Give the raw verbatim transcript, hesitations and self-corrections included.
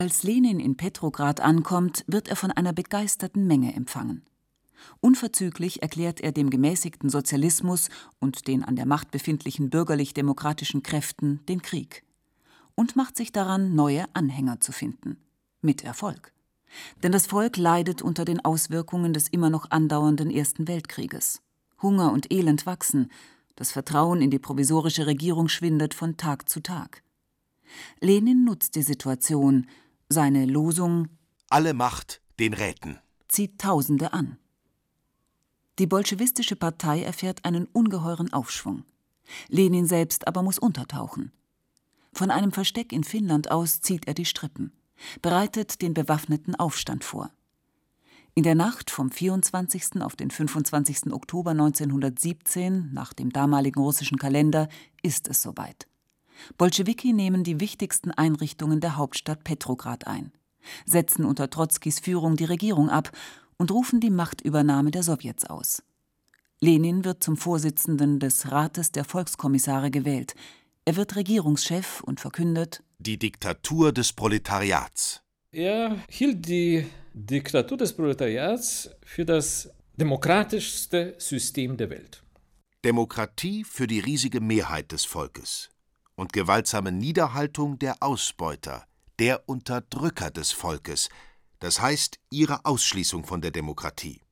Als Lenin in Petrograd ankommt, wird er von einer begeisterten Menge empfangen. Unverzüglich erklärt er dem gemäßigten Sozialismus und den an der Macht befindlichen bürgerlich-demokratischen Kräften den Krieg und macht sich daran, neue Anhänger zu finden. Mit Erfolg. Denn das Volk leidet unter den Auswirkungen des immer noch andauernden Ersten Weltkrieges. Hunger und Elend wachsen, das Vertrauen in die provisorische Regierung schwindet von Tag zu Tag. Lenin nutzt die Situation. Seine Losung »Alle Macht den Räten« zieht Tausende an. Die bolschewistische Partei erfährt einen ungeheuren Aufschwung. Lenin selbst aber muss untertauchen. Von einem Versteck in Finnland aus zieht er die Strippen, bereitet den bewaffneten Aufstand vor. In der Nacht vom vierundzwanzigsten auf den fünfundzwanzigsten Oktober neunzehnhundertsiebzehn, nach dem damaligen russischen Kalender, ist es soweit. Bolschewiki nehmen die wichtigsten Einrichtungen der Hauptstadt Petrograd ein, setzen unter Trotzkis Führung die Regierung ab und rufen die Machtübernahme der Sowjets aus. Lenin wird zum Vorsitzenden des Rates der Volkskommissare gewählt. Er wird Regierungschef und verkündet: Die Diktatur des Proletariats. Er hielt die Diktatur des Proletariats für das demokratischste System der Welt. Demokratie für die riesige Mehrheit des Volkes und gewaltsame Niederhaltung der Ausbeuter, der Unterdrücker des Volkes, das heißt ihre Ausschließung von der Demokratie.